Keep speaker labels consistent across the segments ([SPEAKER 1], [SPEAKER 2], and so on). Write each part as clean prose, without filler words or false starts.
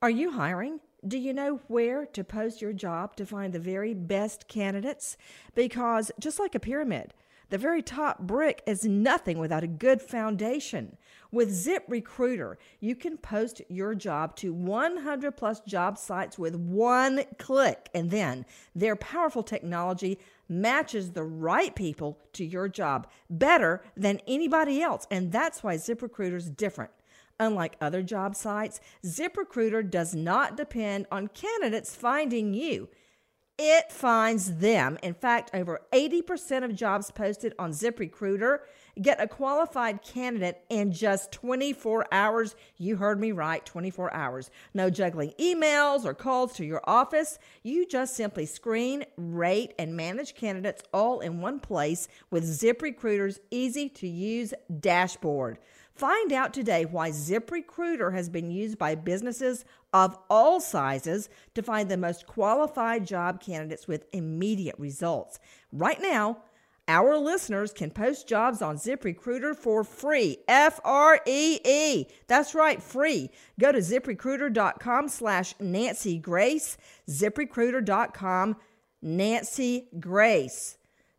[SPEAKER 1] Are you hiring? Do you know where to post your job to find the very best candidates? Because just like a pyramid, the very top brick is nothing without a good foundation. With ZipRecruiter, you can post your job to 100 plus job sites with one click, and then their powerful technology matches the right people to your job better than anybody else. And that's why ZipRecruiter is different. Unlike other job sites, ZipRecruiter does not depend on candidates finding you. It finds them. In fact, over 80% of jobs posted on ZipRecruiter get a qualified candidate in just 24 hours. You heard me right, 24 hours. No juggling emails or calls to your office. You just simply screen, rate, and manage candidates all in one place with ZipRecruiter's easy-to-use dashboard. Find out today why ZipRecruiter has been used by businesses of all sizes to find the most qualified job candidates with immediate results. Right now, our listeners can post jobs on ZipRecruiter for free. F-R-E-E. That's right, free. Go to ZipRecruiter.com/Nancy Grace. ZipRecruiter.com Nancy Grace.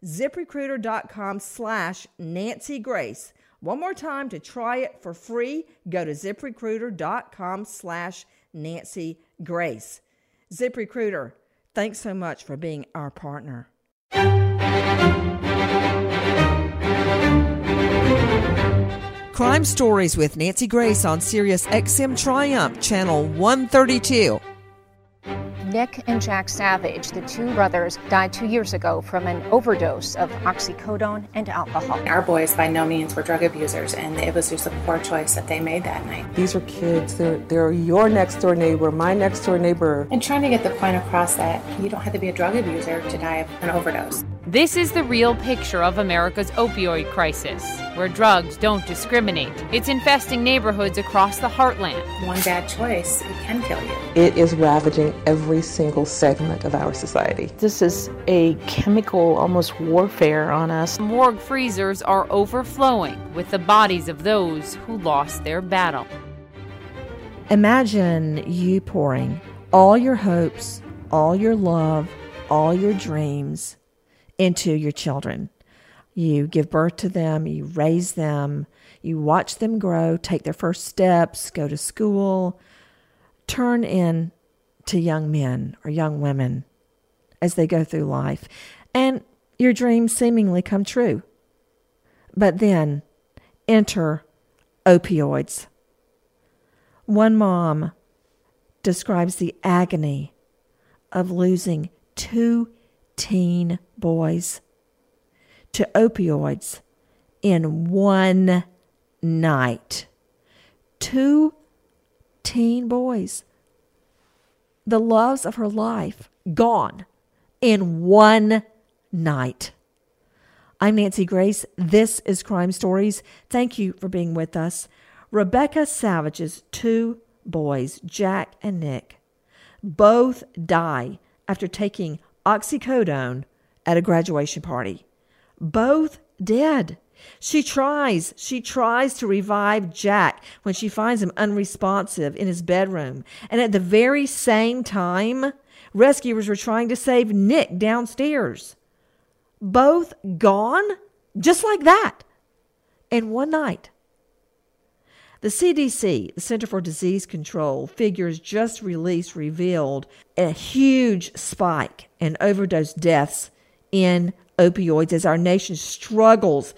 [SPEAKER 1] ZipRecruiter.com/Nancy Grace. One more time to try it for free, go to ZipRecruiter.com/Nancy Grace. ZipRecruiter, thanks so much for being our partner. Crime Stories with Nancy Grace on Sirius XM Triumph, Channel 132.
[SPEAKER 2] Nick and Jack Savage, the two brothers, died 2 years ago from an overdose of oxycodone and alcohol.
[SPEAKER 3] Our boys by no means were drug abusers, and it was just a poor choice that they made that night.
[SPEAKER 4] These are kids. They're your next door neighbor, my next door neighbor.
[SPEAKER 3] And trying to get the point across that you don't have to be a drug abuser to die of an overdose.
[SPEAKER 5] This is the real picture of America's opioid crisis, where drugs don't discriminate. It's infesting neighborhoods across the heartland.
[SPEAKER 3] One bad choice, it can kill you.
[SPEAKER 4] It is ravaging every single segment of our society.
[SPEAKER 6] This is a chemical, almost warfare on us.
[SPEAKER 5] Morgue freezers are overflowing with the bodies of those who lost their battle.
[SPEAKER 1] Imagine you pouring all your hopes, all your love, all your dreams into your children. You give birth to them, you raise them, you watch them grow, take their first steps, go to school, turn into young men or young women as they go through life. And your dreams seemingly come true. But then enter opioids. One mom describes the agony of losing 2 teen boys to opioids in one night. 2 teen boys. The loves of her life gone in one night. I'm Nancy Grace. This is Crime Stories. Thank you for being with us. Rebecca Savage's 2 boys, Jack and Nick, both die after taking oxycodone at a graduation party. Both dead. She tries to revive Jack when she finds him unresponsive in his bedroom. And at the very same time, rescuers were trying to save Nick downstairs. Both gone, just like that, in one night. The CDC, the Center for Disease Control, figures just released revealed a huge spike in overdose deaths in opioids as our nation struggles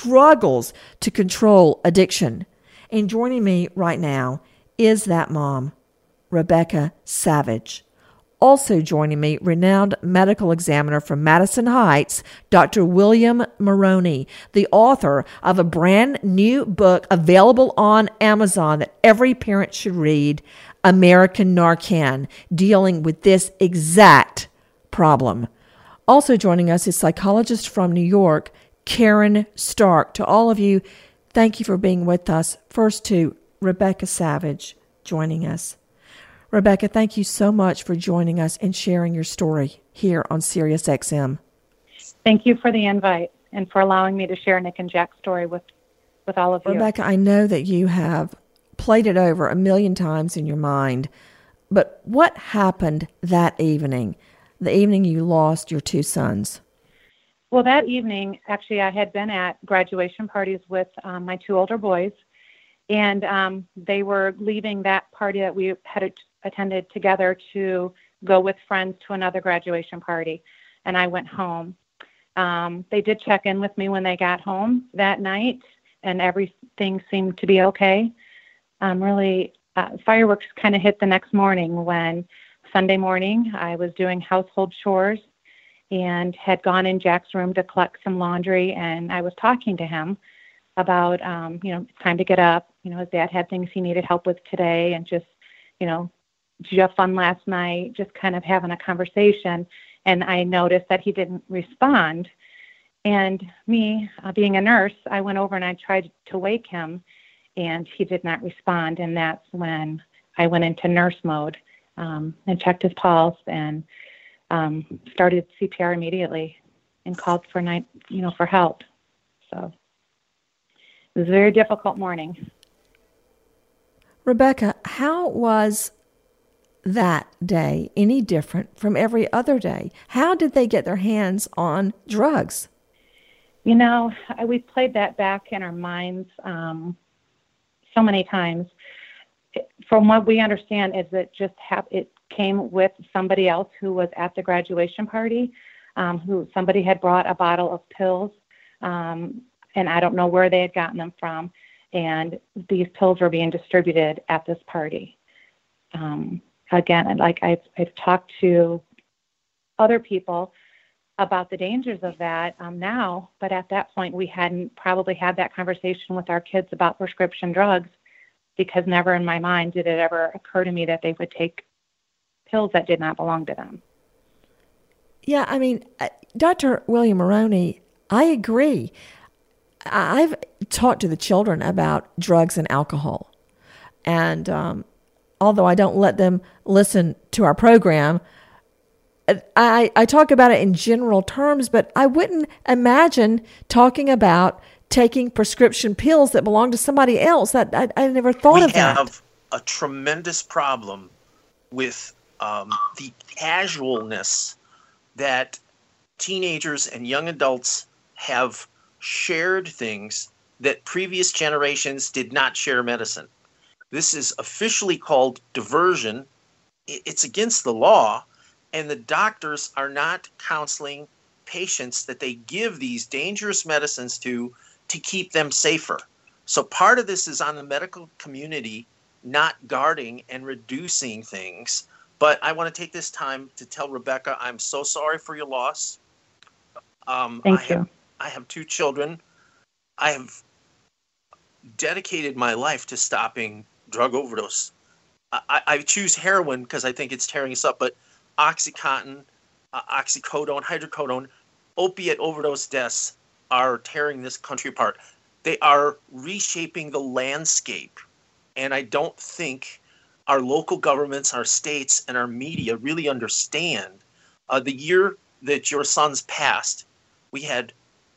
[SPEAKER 1] to control addiction. And joining me right now is that mom, Rebecca Savage. Also joining me, renowned medical examiner from Madison Heights, Dr. William Maroney, the author of a brand new book available on Amazon that every parent should read, American Narcan, dealing with this exact problem. Also joining us is psychologist from New York, Karen Stark. To all of you, thank you for being with us. First to Rebecca Savage joining us. Rebecca, thank you so much for joining us and sharing your story here on Sirius XM.
[SPEAKER 7] Thank you for the invite and for allowing me to share Nick and Jack's story with all of you.
[SPEAKER 1] Rebecca, I know that you have played it over a million times in your mind But what happened that evening, the evening you lost your two sons?
[SPEAKER 7] Well, that evening, actually, I had been at graduation parties with my two older boys, and they were leaving that party that we had attended together to go with friends to another graduation party, and I went home. They did check in with me when they got home that night, and everything seemed to be okay. Fireworks kind of hit the next morning when Sunday morning I was doing household chores and had gone in Jack's room to collect some laundry, and I was talking to him about, it's time to get up. His dad had things he needed help with today, and just, did you have fun last night? Just kind of having a conversation. And I noticed that he didn't respond. And me, being a nurse, I went over and I tried to wake him, and he did not respond. And that's when I went into nurse mode and checked his pulse and started CPR immediately and called for help. So it was a very difficult morning.
[SPEAKER 1] Rebecca, how was that day any different from every other day? How did they get their hands on drugs?
[SPEAKER 7] We played that back in our minds so many times. From what we understand is that it came with somebody else who was at the graduation party, somebody had brought a bottle of pills, and I don't know where they had gotten them from, and these pills were being distributed at this party. Again, like I've talked to other people about the dangers of that now, but at that point we hadn't probably had that conversation with our kids about prescription drugs, because never in my mind did it ever occur to me that they would take pills that did not belong to them.
[SPEAKER 1] Yeah, Dr. William Maroney, I agree. I've talked to the children about drugs and alcohol, and although I don't let them listen to our program, I talk about it in general terms, but I wouldn't imagine talking about taking prescription pills that belong to somebody else. I never thought of that.
[SPEAKER 8] We have a tremendous problem with the casualness that teenagers and young adults have shared things that previous generations did not share medicine. This is officially called diversion. It's against the law, and the doctors are not counseling patients that they give these dangerous medicines to keep them safer. So part of this is on the medical community not guarding and reducing things. But I want to take this time to tell Rebecca, I'm so sorry for your loss.
[SPEAKER 7] Thank you.
[SPEAKER 8] I have two children. I have dedicated my life to stopping drug overdose. I choose heroin because I think it's tearing us up, but OxyContin, oxycodone, hydrocodone, opiate overdose deaths are tearing this country apart. They are reshaping the landscape, and I don't think our local governments, our states, and our media really understand. The year that your sons passed, we had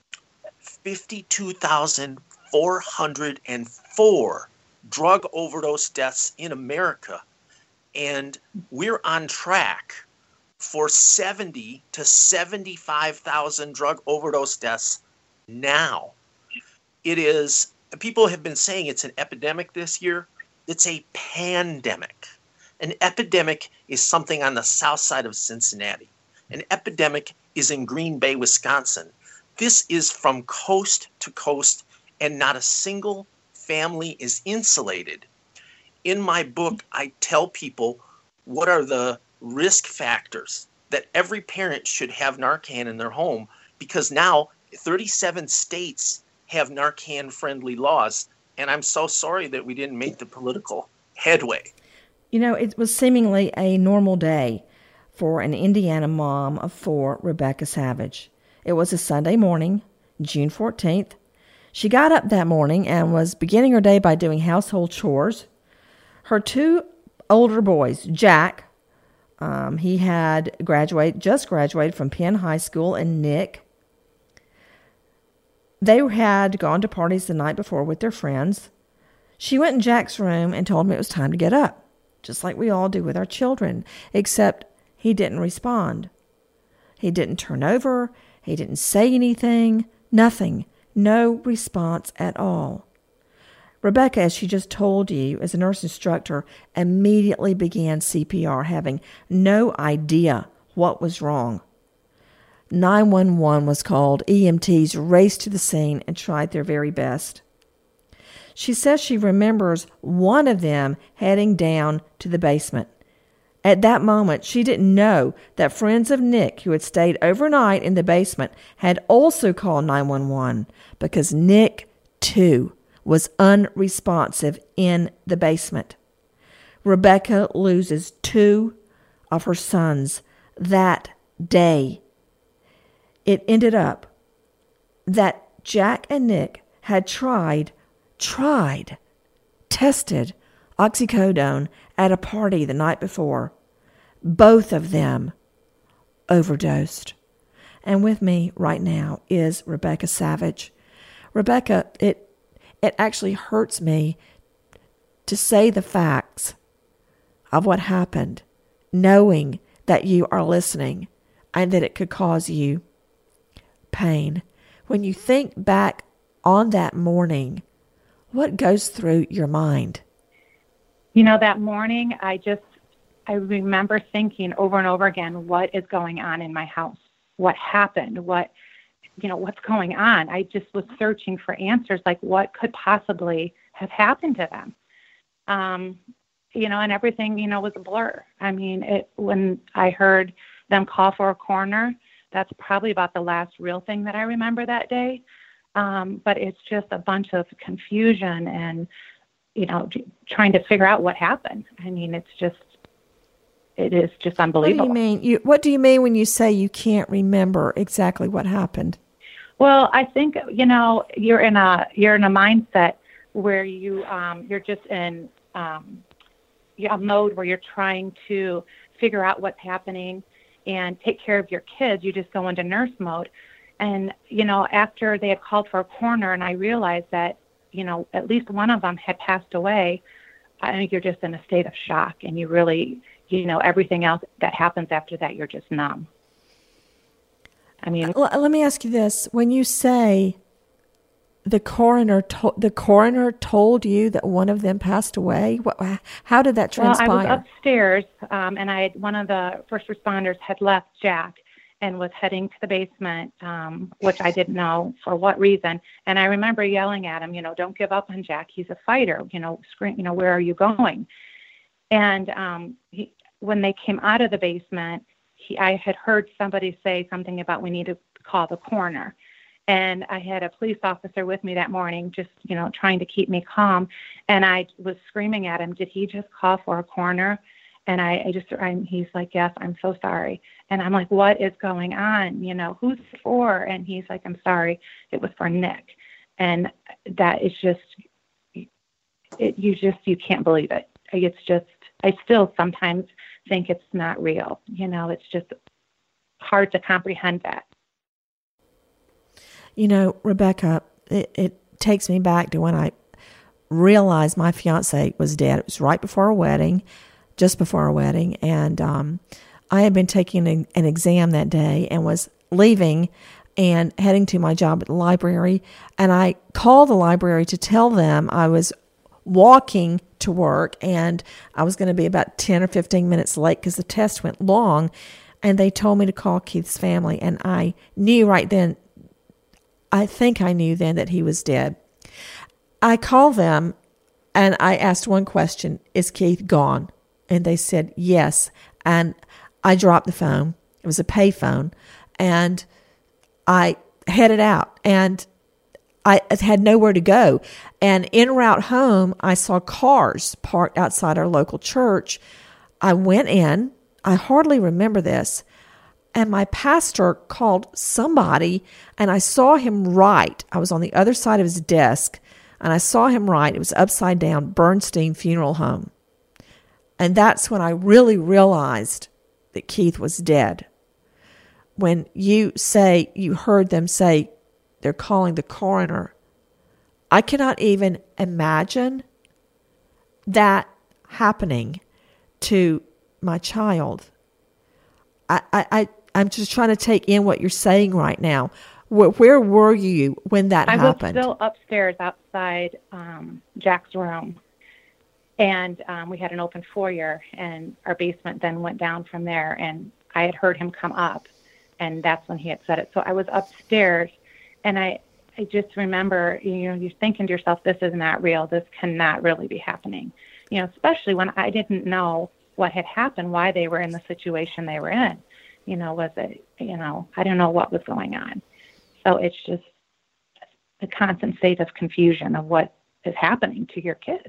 [SPEAKER 8] 52,404 drug overdose deaths in America, and we're on track for 70 to 75,000 drug overdose deaths now. It is, people have been saying it's an epidemic this year. It's a pandemic. An epidemic is something on the south side of Cincinnati. An epidemic is in Green Bay, Wisconsin. This is from coast to coast, and not a single family is insulated. In my book, I tell people what are the risk factors that every parent should have Narcan in their home, because now 37 states have Narcan-friendly laws, and I'm so sorry that we didn't make the political headway.
[SPEAKER 1] It was seemingly a normal day for an Indiana mom of four, Rebecca Savage. It was a Sunday morning, June 14th. She got up that morning and was beginning her day by doing household chores. Her two older boys, Jack, he had just graduated from Penn High School, and Nick, they had gone to parties the night before with their friends. She went in Jack's room and told him it was time to get up. just like we all do with our children, except he didn't respond. He didn't turn over. He didn't say anything. Nothing. No response at all. Rebecca, as she just told you, as a nurse instructor, immediately began CPR, having no idea what was wrong. 911 was called. EMTs raced to the scene and tried their very best. She says she remembers one of them heading down to the basement. At that moment, she didn't know that friends of Nick who had stayed overnight in the basement had also called 911 because Nick, too, was unresponsive in the basement. Rebecca loses 2 of her sons that day. It ended up that Jack and Nick had tested oxycodone at a party the night before. Both of them overdosed. And with me right now is Rebecca Savage. Rebecca, it actually hurts me to say the facts of what happened, knowing that you are listening and that it could cause you pain. When you think back on that morning, what goes through your mind?
[SPEAKER 7] That morning, I remember thinking over and over again, what is going on in my house? What happened? What's going on? I just was searching for answers, like what could possibly have happened to them? And everything, was a blur. I mean, when I heard them call for a coroner, that's probably about the last real thing that I remember that day. But it's just a bunch of confusion and, trying to figure out what happened. I mean, it is just unbelievable.
[SPEAKER 1] What do you mean? What do you mean when you say you can't remember exactly what happened?
[SPEAKER 7] Well, I think, you're in a mindset where you're just in a mode where you're trying to figure out what's happening and take care of your kids. You just go into nurse mode. And, after they had called for a coroner and I realized that, at least one of them had passed away, I think you're just in a state of shock and you really, everything else that happens after that, you're just numb. I mean,
[SPEAKER 1] let me ask you this. When you say the coroner told you that one of them passed away, how did that transpire?
[SPEAKER 7] Well, I was upstairs and one of the first responders had left Jack and was heading to the basement, which I didn't know for what reason. And I remember yelling at him, don't give up on Jack. He's a fighter, scream, where are you going? And when they came out of the basement, I had heard somebody say something about we need to call the coroner. And I had a police officer with me that morning, just, trying to keep me calm. And I was screaming at him, did he just call for a coroner? And he's like, yes, I'm so sorry. And I'm like, what is going on? Who's it for? And he's like, I'm sorry, it was for Nick. And that is just, you can't believe it. It's just, I still sometimes think it's not real. It's just hard to comprehend that.
[SPEAKER 1] Rebecca, it takes me back to when I realized my fiance was dead. It was right before our wedding. Just before our wedding, and I had been taking an exam that day and was leaving and heading to my job at the library, and I called the library to tell them I was walking to work and I was going to be about 10 or 15 minutes late because the test went long, and they told me to call Keith's family, and I knew right then, I think I knew then that he was dead. I called them and I asked one question, is Keith gone? And they said, yes. And I dropped the phone. It was a pay phone. And I headed out. And I had nowhere to go. And en route home, I saw cars parked outside our local church. I went in. I hardly remember this. And my pastor called somebody, and I saw him write. I was on the other side of his desk, and I saw him write. It was upside down, Bernstein Funeral Home. And that's when I really realized that Keith was dead. When you heard them say they're calling the coroner, I cannot even imagine that happening to my child. I'm just trying to take in what you're saying right now. Where were you when that happened?
[SPEAKER 7] I was still upstairs outside Jack's room. And we had an open foyer, and our basement then went down from there. And I had heard him come up, and that's when he had said it. So I was upstairs, and I just remember, you're thinking to yourself, this is not real. This cannot really be happening. Especially when I didn't know what had happened, why they were in the situation they were in. Was it, I don't know what was going on. So it's just a constant state of confusion of what is happening to your kids.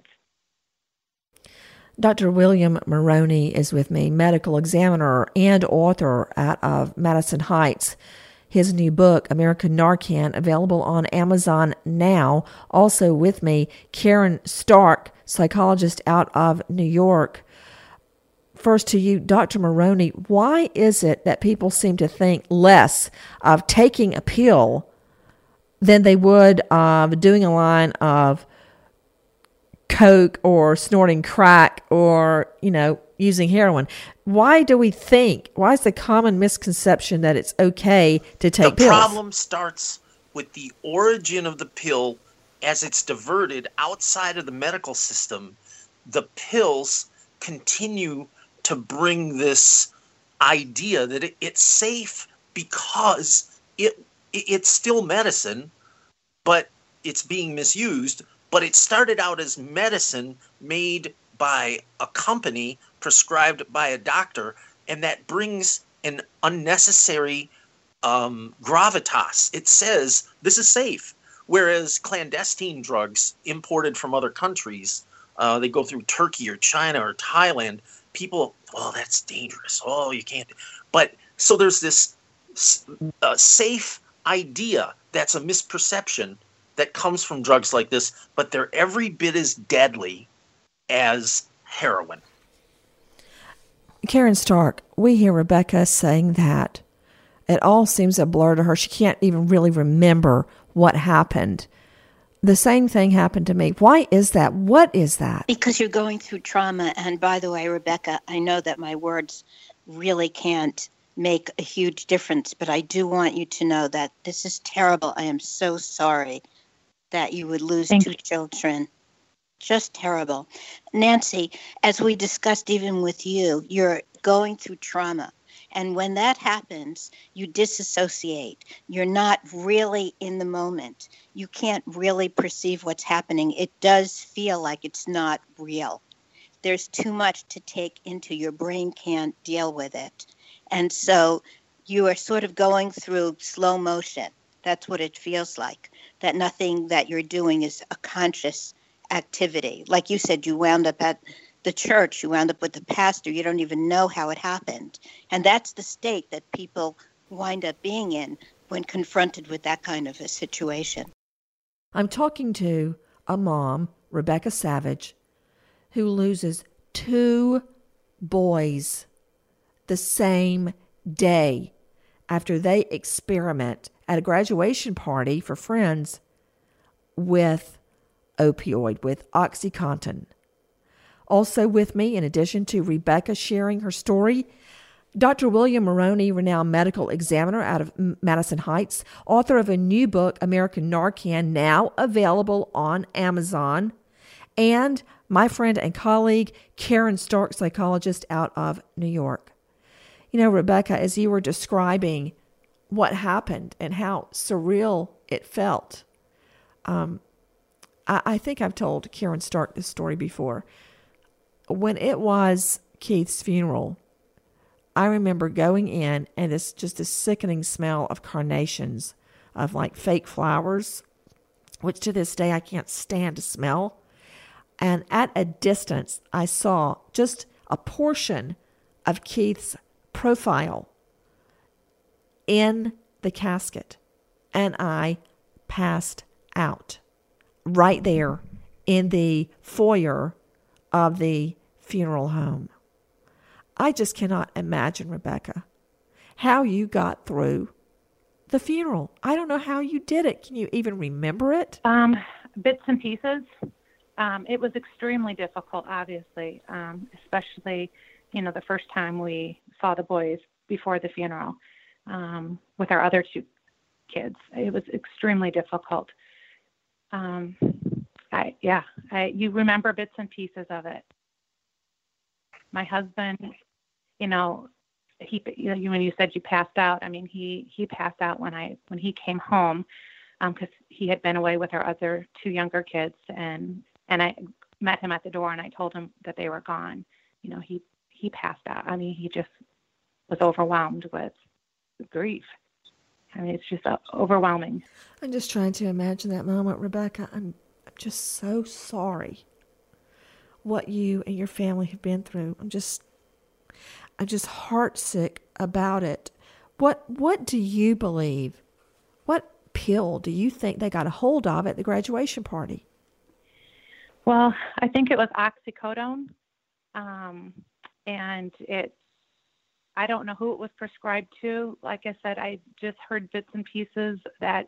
[SPEAKER 1] Dr. William Maroney is with me, medical examiner and author out of Madison Heights. His new book, American Narcan, available on Amazon now. Also with me, Karen Stark, psychologist out of New York. First to you, Dr. Maroney, why is it that people seem to think less of taking a pill than they would of doing a line of coke or snorting crack or, using heroin? Why is the common misconception that it's okay to take pills?
[SPEAKER 8] The problem starts with the origin of the pill as it's diverted outside of the medical system. The pills continue to bring this idea that it's safe because it's still medicine, but it's being misused. But it started out as medicine made by a company, prescribed by a doctor, and that brings an unnecessary gravitas. It says this is safe, whereas clandestine drugs imported from other countries, they go through Turkey or China or Thailand, people, that's dangerous. You can't. But so there's this safe idea that's a misperception that comes from drugs like this, but they're every bit as deadly as heroin.
[SPEAKER 1] Karen Stark, we hear Rebecca saying that it all seems a blur to her. She can't even really remember what happened. The same thing happened to me. Why is that? What is that?
[SPEAKER 9] Because you're going through trauma. And by the way, Rebecca, I know that my words really can't make a huge difference, but I do want you to know that this is terrible. I am so sorry that you would lose two children. Just terrible. Nancy, as we discussed even with you, you're going through trauma. And when that happens, you disassociate. You're not really in the moment. You can't really perceive what's happening. It does feel like it's not real. There's too much to take into. Your brain can't deal with it. And so you are sort of going through slow motion. That's what it feels like, that nothing that you're doing is a conscious activity. Like you said, you wound up at the church, you wound up with the pastor, you don't even know how it happened. And that's the state that people wind up being in when confronted with that kind of a situation.
[SPEAKER 1] I'm talking to a mom, Rebecca Savage, who loses 2 boys the same day after they experiment at a graduation party for friends with opioid, with OxyContin. Also with me, in addition to Rebecca sharing her story, Dr. William Maroney, renowned medical examiner out of Madison Heights, author of a new book, American Narcan, now available on Amazon, and my friend and colleague, Karen Stark, psychologist out of New York. Rebecca, as you were describing what happened and how surreal it felt, I think I've told Karen Stark this story before. When it was Keith's funeral, I remember going in and it's just a sickening smell of carnations, of like fake flowers, which to this day I can't stand to smell. And at a distance, I saw just a portion of Keith's profile in the casket, and I passed out right there in the foyer of the funeral home. I just cannot imagine, Rebecca, how you got through the funeral. I don't know how you did it. Can you even remember it?
[SPEAKER 7] Bits and pieces. It was extremely difficult, obviously, especially, the first time we saw the boys before the funeral with our other two kids. It was extremely difficult. You remember bits and pieces of it. My husband, when you said you passed out, he passed out when he came home, because he had been away with our other two younger kids, and I met him at the door and I told him that they were gone. He passed out. He just was overwhelmed with grief. It's just overwhelming.
[SPEAKER 1] I'm just trying to imagine that moment, Rebecca. I'm just so sorry what you and your family have been through. I'm just heartsick about it. What do you believe? What pill do you think they got a hold of at the graduation party?
[SPEAKER 7] Well, I think it was oxycodone, and I don't know who it was prescribed to. Like I said, I just heard bits and pieces that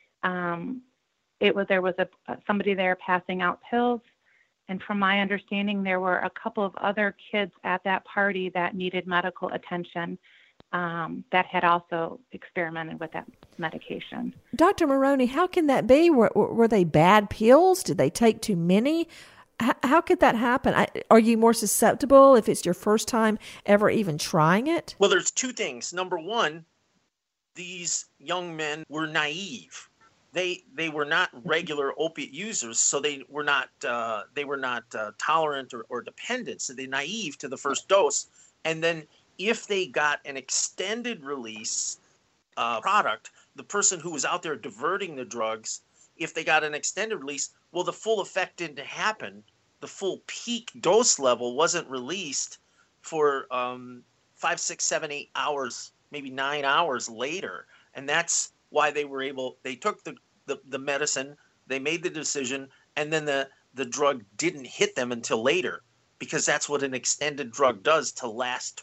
[SPEAKER 7] there was somebody there passing out pills, and from my understanding, there were a couple of other kids at that party that needed medical attention that had also experimented with that medication.
[SPEAKER 1] Dr. Maroney, how can that be? Were they bad pills? Did they take too many? How could that happen? Are you more susceptible if it's your first time ever even trying it?
[SPEAKER 8] Well, there's two things. Number one, these young men were naive. They were not regular opiate users, so they were not tolerant or dependent. So they're naive to the first dose. And then if they got an extended release product, the person who was out there diverting the drugs, if they got an extended release, well, the full effect didn't happen. The full peak dose level wasn't released for 5, 6, 7, 8 hours, maybe 9 hours later. And that's why they took the medicine, they made the decision, and then the drug didn't hit them until later, because that's what an extended drug does to last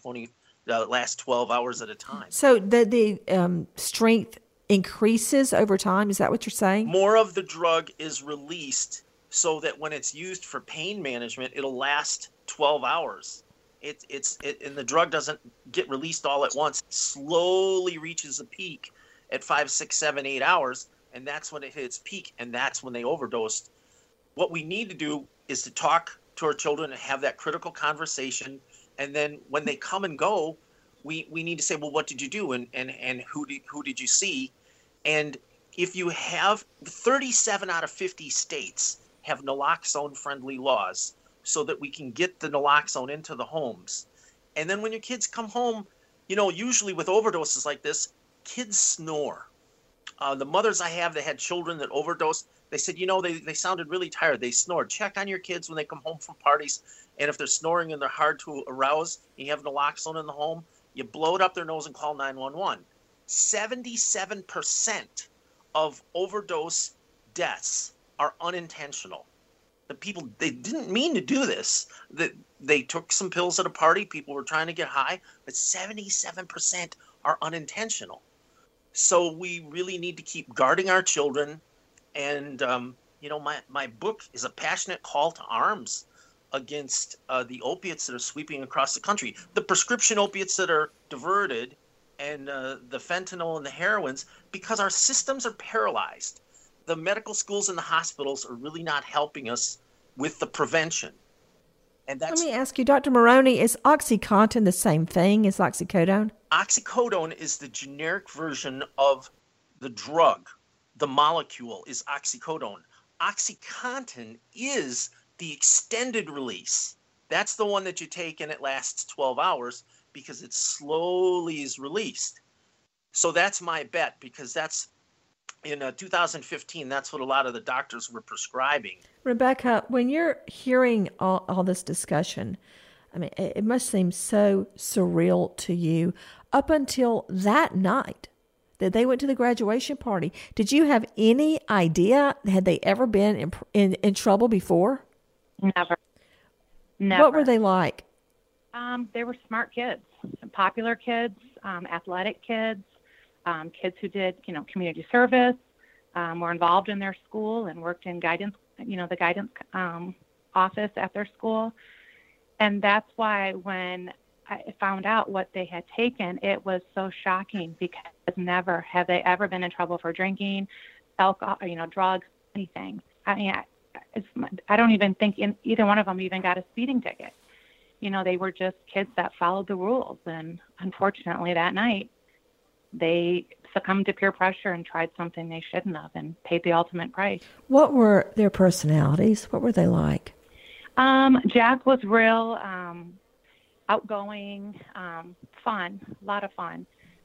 [SPEAKER 8] 12 hours at a time.
[SPEAKER 1] So the strength increases over time. Is that what you're saying?
[SPEAKER 8] More of the drug is released so that when it's used for pain management, it'll last 12 hours. And the drug doesn't get released all at once. It slowly reaches a peak at 5, 6, 7, 8 hours, and that's when it hits peak, and that's when they overdosed. What we need to do is to talk to our children and have that critical conversation, and then when they come and go, we need to say, well, what did you do, and who did you see? And if you have 37 out of 50 states have naloxone-friendly laws so that we can get the naloxone into the homes. And then when your kids come home, usually with overdoses like this, kids snore. The mothers I have that had children that overdosed, they said, they sounded really tired. They snored. Check on your kids when they come home from parties. And if they're snoring and they're hard to arouse, and you have naloxone in the home, you blow it up their nose and call 911. 77% of overdose deaths are unintentional. The people, they didn't mean to do this. They took some pills at a party. People were trying to get high, but 77% are unintentional. So we really need to keep guarding our children. And, my book is a passionate call to arms against the opiates that are sweeping across the country. The prescription opiates that are diverted, and the fentanyl and the heroines, because our systems are paralyzed. The medical schools and the hospitals are really not helping us with the prevention. And
[SPEAKER 1] let me ask you, Dr. Maroney, is OxyContin the same thing as oxycodone?
[SPEAKER 8] Oxycodone is the generic version of the drug. The molecule is oxycodone. OxyContin is the extended release. That's the one that you take and it lasts 12 hours because it slowly is released. So that's my bet, because that's in 2015, that's what a lot of the doctors were prescribing.
[SPEAKER 1] Rebecca, when you're hearing all this discussion, it must seem so surreal to you. Up until that night that they went to the graduation party, did you have any idea? Had they ever been in trouble before?
[SPEAKER 7] Never.
[SPEAKER 1] What were they like?
[SPEAKER 7] They were smart kids, popular kids, athletic kids, kids who did, community service, were involved in their school and worked in guidance the guidance office at their school. And that's why when I found out what they had taken, it was so shocking, because never have they ever been in trouble for drinking, alcohol, drugs, anything. I mean, I don't even think either one of them even got a speeding ticket. They were just kids that followed the rules. And unfortunately that night, they succumbed to peer pressure and tried something they shouldn't have and paid the ultimate price.
[SPEAKER 1] What were their personalities? What were they like?
[SPEAKER 7] Jack was real outgoing, fun, a lot of fun.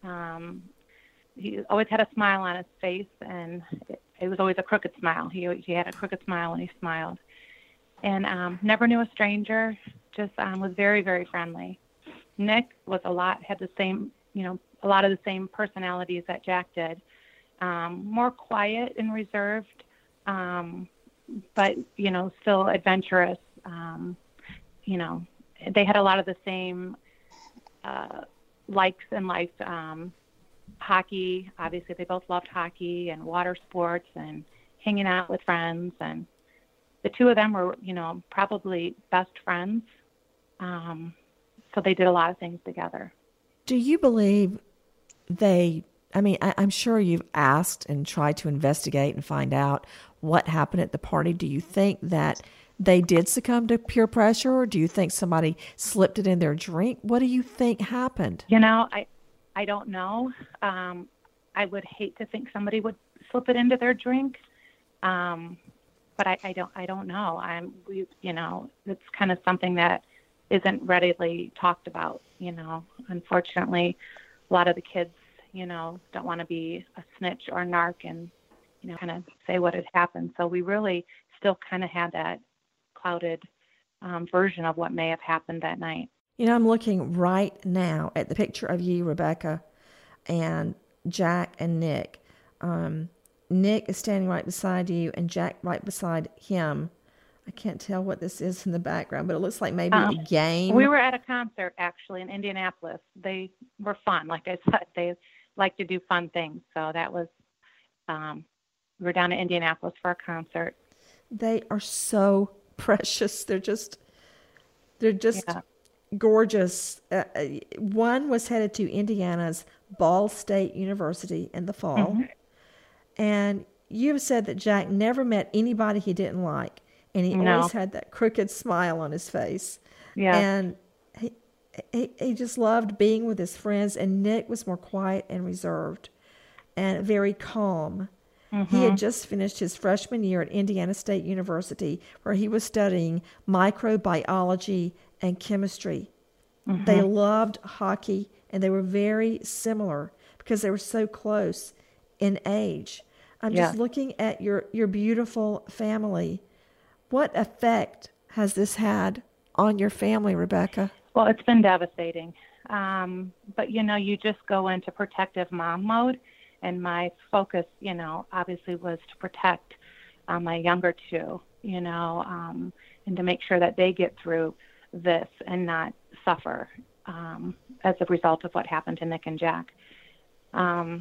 [SPEAKER 7] He always had a smile on his face, and it was always a crooked smile. He had a crooked smile when he smiled. And never knew a stranger, just was very, very friendly. Nick was had the same, a lot of the same personalities that Jack did. More quiet and reserved, but, still adventurous. They had a lot of the same likes in life. Hockey, obviously they both loved hockey and water sports and hanging out with friends. And the two of them were, probably best friends. So they did a lot of things together.
[SPEAKER 1] Do you believe I'm sure you've asked and tried to investigate and find out what happened at the party. Do you think that they did succumb to peer pressure, or do you think somebody slipped it in their drink? What do you think happened?
[SPEAKER 7] I don't know. I would hate to think somebody would slip it into their drink, but I don't know. It's kind of something that isn't readily talked about. Unfortunately, a lot of the kids, don't want to be a snitch or a narc and kind of say what had happened. So we really still kind of had that clouded version of what may have happened that night.
[SPEAKER 1] I'm looking right now at the picture of you, Rebecca, and Jack and Nick. Nick is standing right beside you and Jack right beside him. I can't tell what this is in the background, but it looks like maybe a game.
[SPEAKER 7] We were at a concert, actually, in Indianapolis. They were fun. Like I said, they like to do fun things. So that was, we were down in Indianapolis for a concert.
[SPEAKER 1] They are so precious. They're just gorgeous. One was headed to Indiana's Ball State University in the fall. Mm-hmm. And you have said that Jack never met anybody he didn't like. And he always had that crooked smile on his face. Yeah. And he just loved being with his friends. And Nick was more quiet and reserved and very calm. Mm-hmm. He had just finished his freshman year at Indiana State University, where he was studying microbiology and chemistry. Mm-hmm. They loved hockey, and they were very similar because they were so close in age. I'm just looking at your beautiful family. What effect has this had on your family, Rebecca?
[SPEAKER 7] Well, it's been devastating. But, you just go into protective mom mode. And my focus, obviously was to protect my younger two, and to make sure that they get through this and not suffer as a result of what happened to Nick and Jack. I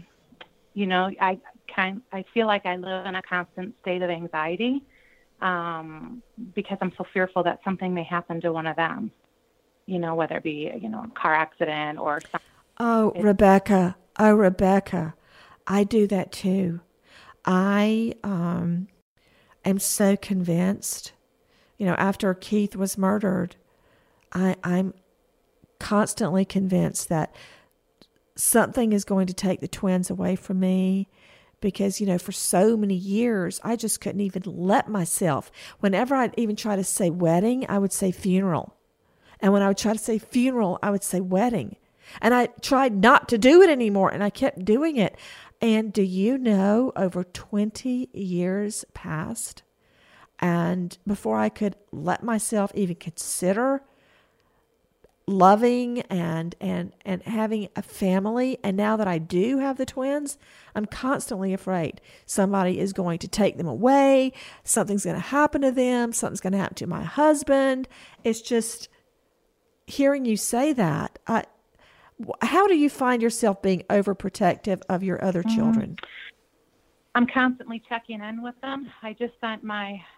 [SPEAKER 7] feel like I live in a constant state of anxiety because I'm so fearful that something may happen to one of them, whether it be, a car accident or something.
[SPEAKER 1] Rebecca, I do that too. I am so convinced, after Keith was murdered, I'm constantly convinced that something is going to take the twins away from me because, for so many years, I just couldn't even let myself. Whenever I'd even try to say wedding, I would say funeral. And when I would try to say funeral, I would say wedding. And I tried not to do it anymore, and I kept doing it. And do you know, over 20 years passed, and before I could let myself even consider loving and having a family, and now that I do have the twins, I'm constantly afraid somebody is going to take them away, something's going to happen to them, something's going to happen to my husband. It's just hearing you say that, how do you find yourself being overprotective of your other children?
[SPEAKER 7] I'm constantly checking in with them. I just sent my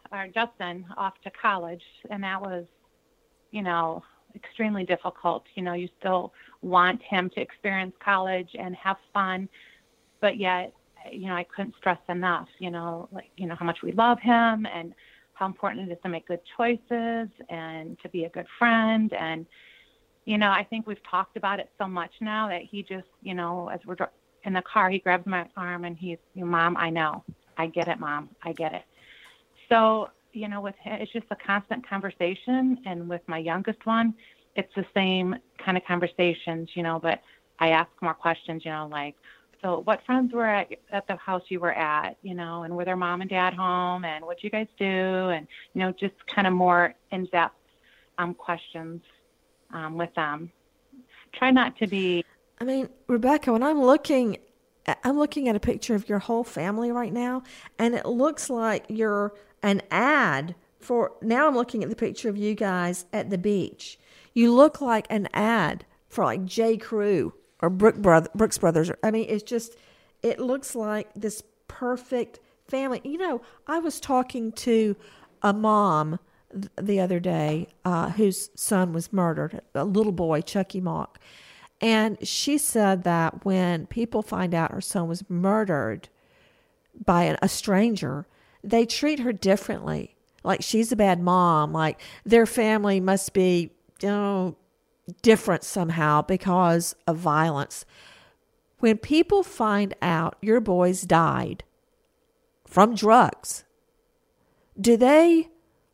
[SPEAKER 7] Justin off to college, and that was, extremely difficult. You still want him to experience college and have fun, but yet, I couldn't stress enough, how much we love him and how important it is to make good choices and to be a good friend. And, I think we've talked about it so much now that he just, as we're in the car, he grabs my arm and he's, Mom, I know. I get it, Mom. I get it. So, with him, it's just a constant conversation. And with my youngest one, it's the same kind of conversations, but I ask more questions, like, so what friends were at the house you were at, and were their mom and dad home, and what'd you guys do? And, just kind of more in-depth questions with them. Try not to be.
[SPEAKER 1] I mean, Rebecca, when I'm looking at a picture of your whole family right now, and it looks like you're an ad for, now I'm looking at the picture of you guys at the beach. You look like an ad for like J. Crew or Brooks Brothers. I mean, it looks like this perfect family. I was talking to a mom the other day whose son was murdered, a little boy, Chucky Mock. And she said that when people find out her son was murdered by a stranger, they treat her differently. Like she's a bad mom. Like their family must be, different somehow because of violence. When people find out your boys died from drugs, do they,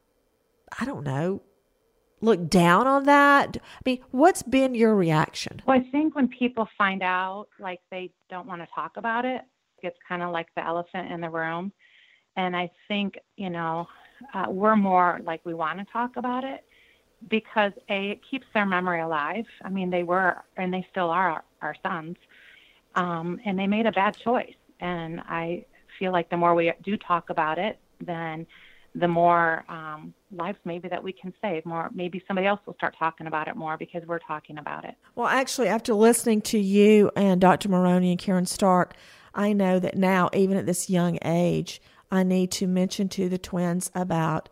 [SPEAKER 1] look down on that? I mean, what's been your reaction?
[SPEAKER 7] Well, I think when people find out, like they don't want to talk about it, it's kind of like the elephant in the room. And I think, we're more like we want to talk about it because it keeps their memory alive. I mean, they were, and they still are our sons. And they made a bad choice. And I feel like the more we do talk about it, then the more lives maybe that we can save. More, maybe somebody else will start talking about it more because we're talking about it.
[SPEAKER 1] Well, actually, after listening to you and Dr. Maroney and Karen Stark, I know that now, even at this young age, I need to mention to the twins about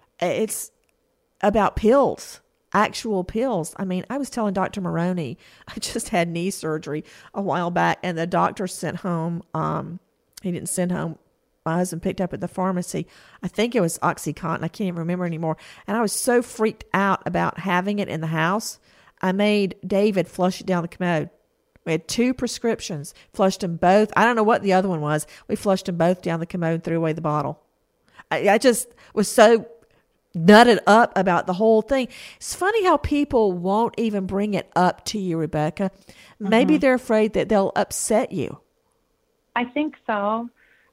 [SPEAKER 1] pills, actual pills. I mean, I was telling Dr. Maroney, I just had knee surgery a while back, and the doctor sent home, he didn't send home, my husband picked up at the pharmacy, I think it was OxyContin, I can't even remember anymore, and I was so freaked out about having it in the house, I made David flush it down the commode. We had 2 prescriptions, flushed them both. I don't know what the other one was. We flushed them both down the commode and threw away the bottle. I just was so nutted up about the whole thing. It's funny how people won't even bring it up to you, Rebecca. Maybe they're afraid that they'll upset you.
[SPEAKER 7] I think so.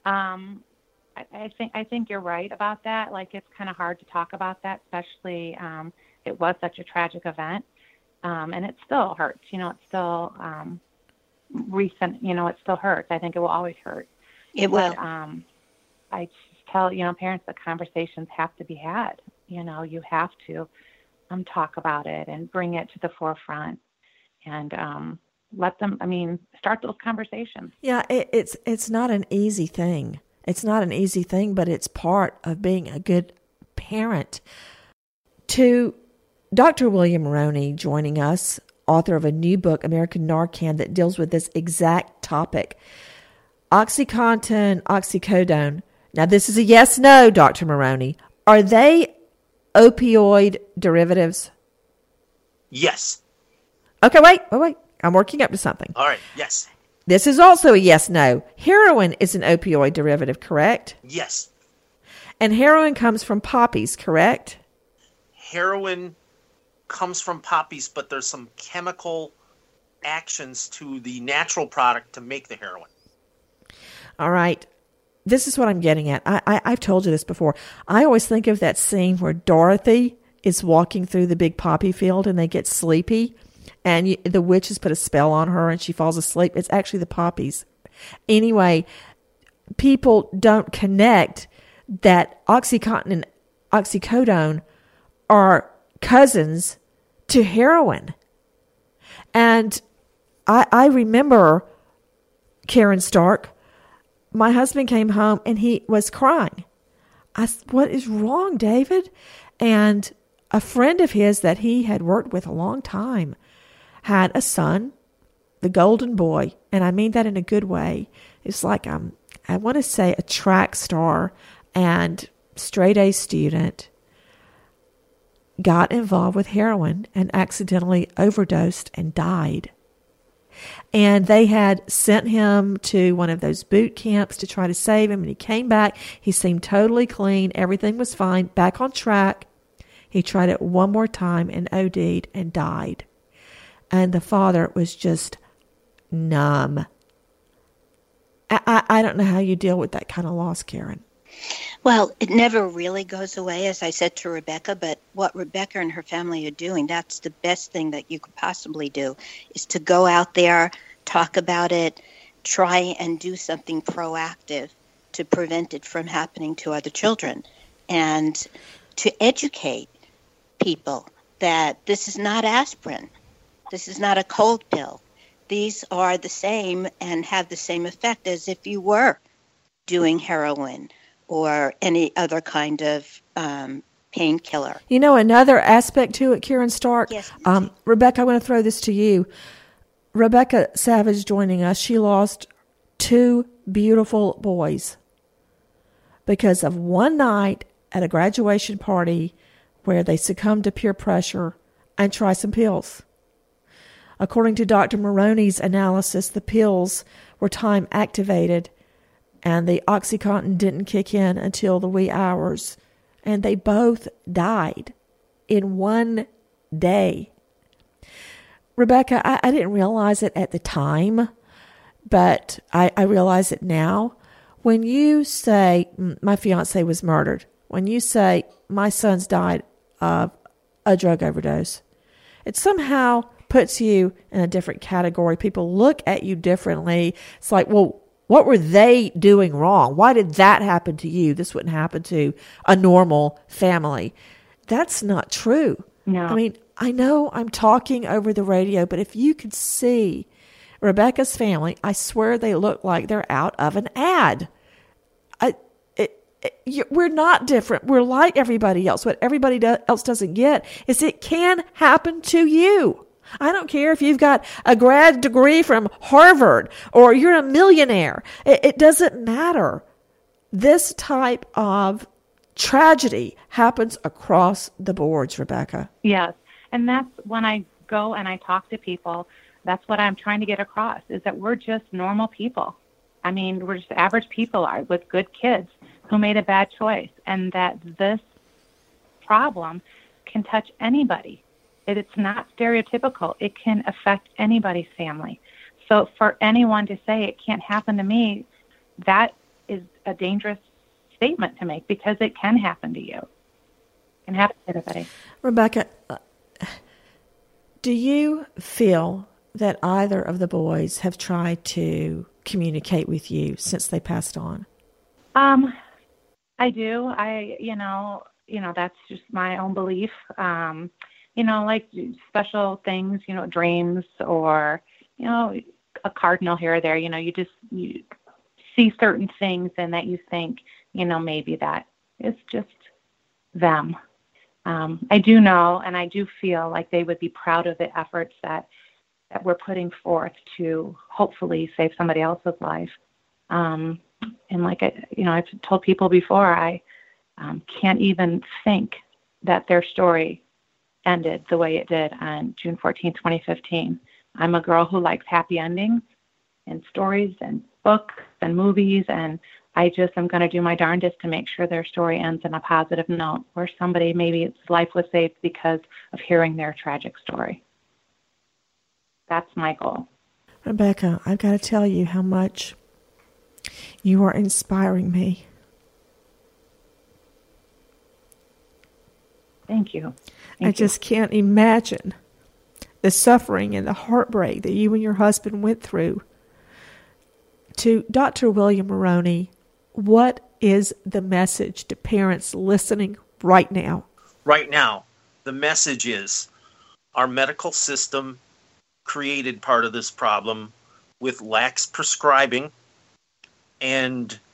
[SPEAKER 7] I think you're right about that. Like, it's kind of hard to talk about that, especially it was such a tragic event. And it still hurts, it's still recent, it still hurts. I think it will always hurt.
[SPEAKER 9] It will.
[SPEAKER 7] I just tell, parents, the conversations have to be had. You have to talk about it and bring it to the forefront and let them, start those conversations.
[SPEAKER 1] Yeah, it's not an easy thing. It's not an easy thing, but it's part of being a good parent. To Dr. William Maroney joining us, author of a new book, American Narcan, that deals with this exact topic. OxyContin, oxycodone. Now, this is a yes-no, Dr. Maroney. Are they opioid derivatives?
[SPEAKER 8] Yes.
[SPEAKER 1] Okay, wait. I'm working up to something.
[SPEAKER 8] All right, yes.
[SPEAKER 1] This is also a yes-no. Heroin is an opioid derivative, correct?
[SPEAKER 8] Yes.
[SPEAKER 1] And heroin comes from poppies, correct?
[SPEAKER 8] Heroin comes from poppies, but there's some chemical actions to the natural product to make the heroin.
[SPEAKER 1] All right. This is what I'm getting at. I've told you this before. I always think of that scene where Dorothy is walking through the big poppy field and they get sleepy and the witches put a spell on her and she falls asleep. It's actually the poppies. Anyway, people don't connect that OxyContin and oxycodone are cousins to heroin. And I remember, Karen Stark, my husband came home and he was crying. What is wrong, David? And a friend of his that he had worked with a long time had a son, the golden boy, and I mean that in a good way. It's like, I want to say a track star and straight A student, got involved with heroin and accidentally overdosed and died. And they had sent him to one of those boot camps to try to save him. And he came back. He seemed totally clean. Everything was fine. Back on track. He tried it one more time and OD'd and died. And the father was just numb. I don't know how you deal with that kind of loss, Karen.
[SPEAKER 9] Well, it never really goes away, as I said to Rebecca, but what Rebecca and her family are doing, that's the best thing that you could possibly do, is to go out there, talk about it, try and do something proactive to prevent it from happening to other children, and to educate people that this is not aspirin. This is not a cold pill. These are the same and have the same effect as if you were doing heroin or any other kind of painkiller.
[SPEAKER 1] You know, another aspect to it, Karen Stark.
[SPEAKER 9] Yes.
[SPEAKER 1] Rebecca, I want to throw this to you. Rebecca Savage joining us, she lost 2 beautiful boys because of one night at a graduation party where they succumbed to peer pressure and tried some pills. According to Dr. Maroney's analysis, the pills were time activated and the OxyContin didn't kick in until the wee hours. And they both died in one day. Rebecca, I didn't realize it at the time, but I realize it now. When you say, my fiance was murdered, when you say, my son's died of a drug overdose, it somehow puts you in a different category. People look at you differently. It's like, well, what were they doing wrong? Why did that happen to you? This wouldn't happen to a normal family. That's not true.
[SPEAKER 7] No.
[SPEAKER 1] I mean, I know I'm talking over the radio, but if you could see Rebecca's family, I swear they look like they're out of an ad. We're not different. We're like everybody else. What everybody else doesn't get is it can happen to you. I don't care if you've got a grad degree from Harvard or you're a millionaire. It doesn't matter. This type of tragedy happens across the boards, Rebecca.
[SPEAKER 7] Yes. And that's when I go and I talk to people, that's what I'm trying to get across, is that we're just normal people. I mean, we're just average people with good kids who made a bad choice, and that this problem can touch anybody. It's not stereotypical. It can affect anybody's family. So for anyone to say it can't happen to me, that is a dangerous statement to make, because it can happen to you. It can happen to everybody.
[SPEAKER 1] Rebecca, do you feel that either of the boys have tried to communicate with you since they passed on?
[SPEAKER 7] I do. That's just my own belief. Like special things, dreams or, a cardinal here or there, you see certain things and that you think, maybe that is just them. I do know, and I do feel like they would be proud of the efforts that we're putting forth to hopefully save somebody else's life. And like, I've told people before, I can't even think that their story ended the way it did on June 14, 2015. I'm a girl who likes happy endings and stories and books and movies, and I just am going to do my darndest to make sure their story ends on a positive note, where somebody, maybe its life was saved because of hearing their tragic story. That's my goal.
[SPEAKER 1] Rebecca, I've got to tell you how much you are inspiring me.
[SPEAKER 7] Thank you.
[SPEAKER 1] I just can't imagine the suffering and the heartbreak that you and your husband went through. To Dr. William Maroney, what is the message to parents listening right now?
[SPEAKER 8] Right now, the message is our medical system created part of this problem with lax prescribing and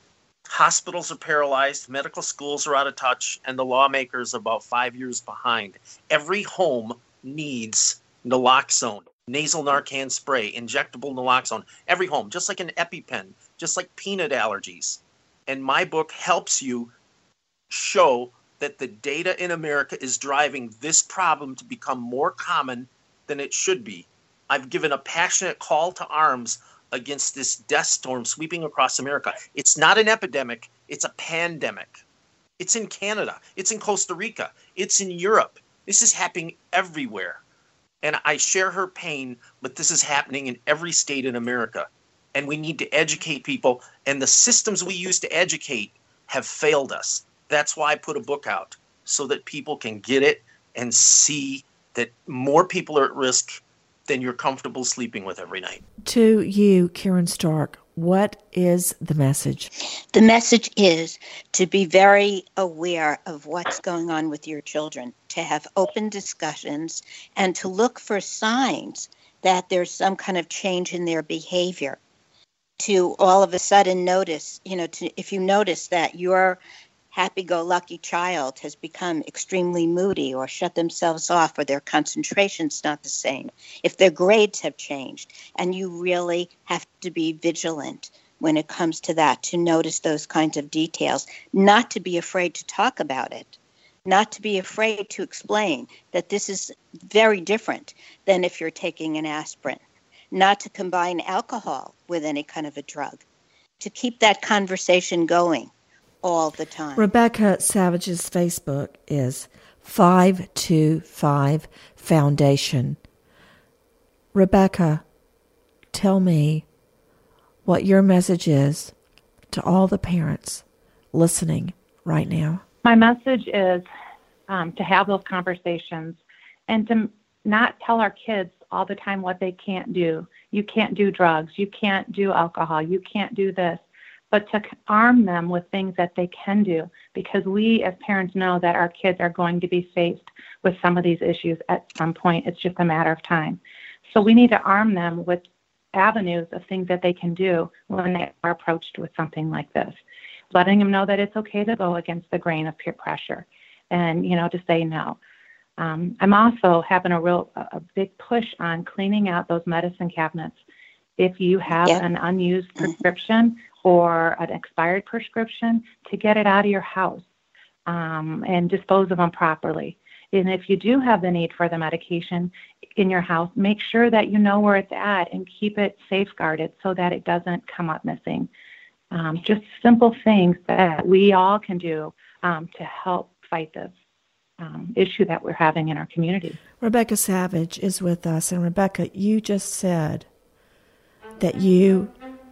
[SPEAKER 8] Hospitals are paralyzed, medical schools are out of touch, and the lawmakers about 5 years behind. Every home needs naloxone, nasal Narcan spray, injectable naloxone. Every home, just like an EpiPen, just like peanut allergies. And my book helps you show that the data in America is driving this problem to become more common than it should be. I've given a passionate call to arms against this death storm sweeping across America. It's not an epidemic, it's a pandemic. It's in Canada, it's in Costa Rica, it's in Europe. This is happening everywhere. And I share her pain, but this is happening in every state in America. And we need to educate people, and the systems we use to educate have failed us. That's why I put a book out, so that people can get it and see that more people are at risk than you're comfortable sleeping with every night.
[SPEAKER 1] To you, Karen Stark, what is the message?
[SPEAKER 9] The message is to be very aware of what's going on with your children, to have open discussions, and to look for signs that there's some kind of change in their behavior. To all of a sudden notice, if you notice that your happy-go-lucky child has become extremely moody or shut themselves off, or their concentration's not the same, if their grades have changed, and you really have to be vigilant when it comes to that, to notice those kinds of details, not to be afraid to talk about it, not to be afraid to explain that this is very different than if you're taking an aspirin, not to combine alcohol with any kind of a drug, to keep that conversation going all the time.
[SPEAKER 1] Rebecca Savage's Facebook is 525 Foundation. Rebecca, tell me what your message is to all the parents listening right now.
[SPEAKER 7] My message is to have those conversations and to not tell our kids all the time what they can't do. You can't do drugs. You can't do alcohol. You can't do this. But to arm them with things that they can do, because we as parents know that our kids are going to be faced with some of these issues at some point. It's just a matter of time. So we need to arm them with avenues of things that they can do when they are approached with something like this. Letting them know that it's okay to go against the grain of peer pressure and, to say no. I'm also having a big push on cleaning out those medicine cabinets. If you have an unused prescription or an expired prescription, to get it out of your house and dispose of them properly. And if you do have the need for the medication in your house, make sure that you know where it's at and keep it safeguarded so that it doesn't come up missing. Just simple things that we all can do to help fight this issue that we're having in our community.
[SPEAKER 1] Rebecca Savage is with us. And Rebecca, you just said that you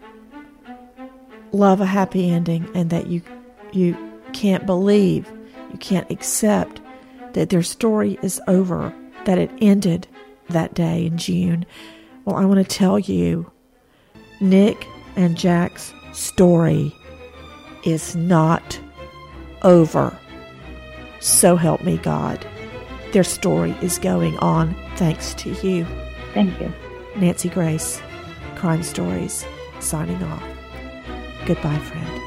[SPEAKER 1] love a happy ending and that you can't believe, you can't accept that their story is over, that it ended that day in June. Well, I want to tell you, Nick and Jack's story is not over. So help me God. Their story is going on thanks to you.
[SPEAKER 7] Thank you.
[SPEAKER 1] Nancy Grace, Crime Stories, signing off. Goodbye, friend.